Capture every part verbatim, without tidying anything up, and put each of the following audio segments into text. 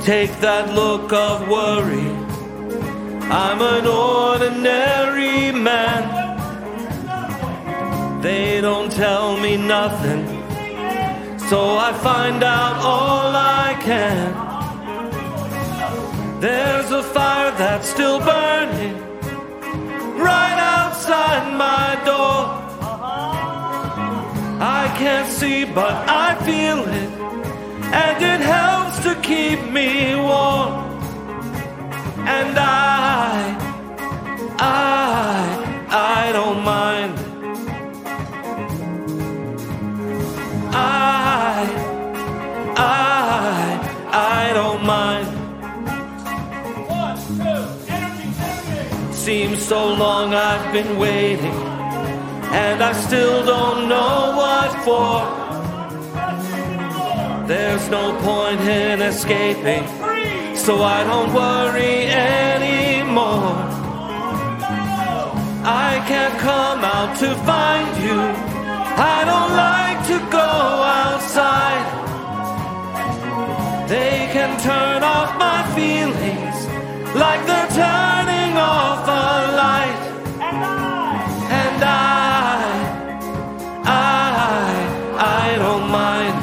Take that look of worry. I'm an ordinary man. They don't tell me nothing, so I find out all I can. There's a fire that's still burning right outside my door. I can't see, but I feel it, and it helps to keep me warm. And I, I, I don't mind. I, I, I don't mind. One, two, energy, energy. Seems so long I've been waiting, and I still don't know what for. There's no point in escaping, so I don't worry anymore. I can't come out to find you. I don't like to go outside. They can turn off my feelings like they're turning off a light. And I, I, I don't mind.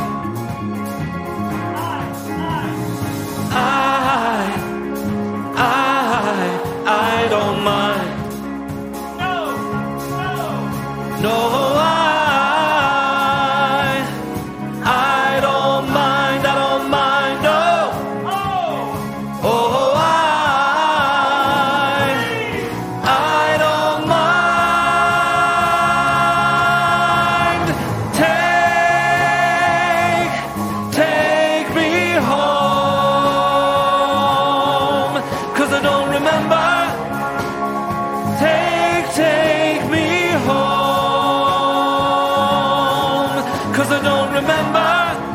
I, I, I don't mind. No, no. No, I, I don't mind. I don't mind. No. Oh, Oh, I, I don't mind. Take, take me home, 'cause I don't remember. Take, take me home, 'cause I don't remember.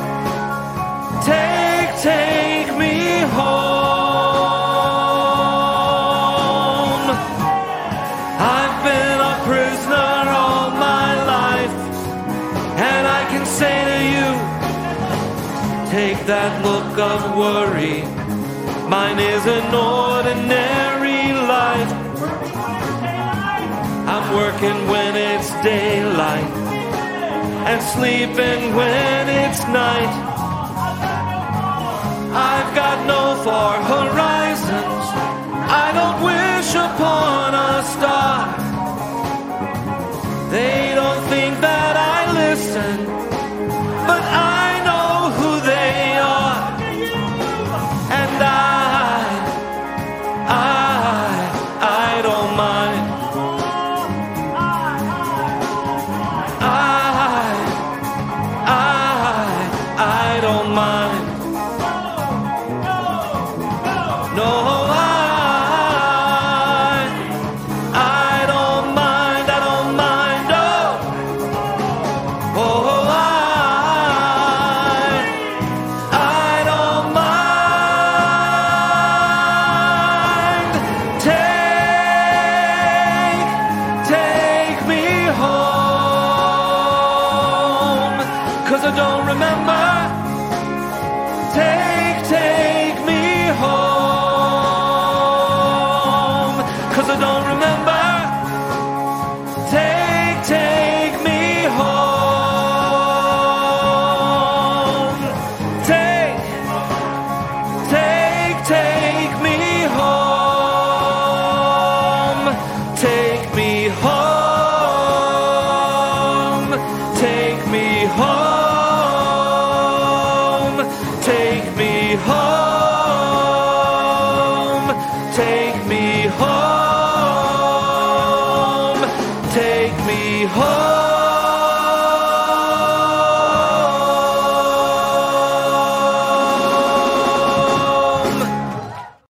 Take, take me home. I've been a prisoner all my life, and I can say to you, take that look of worry. Mine is an ordinary life. I'm working when it's daylight and sleeping when it's night. I've got no far horizons. I don't wish upon a star. They don't think that I listen, but I know who they are. And I, I, I don't mind. I, I, I don't mind. No, I, I don't mind. I don't mind. No. Oh, I, I don't mind. Take, take me home, 'cause I don't remember. Take, take me home, 'cause I don't remember. Take, take me home. Take, take, take me home. Take me home. Take me home. Take me home. Take me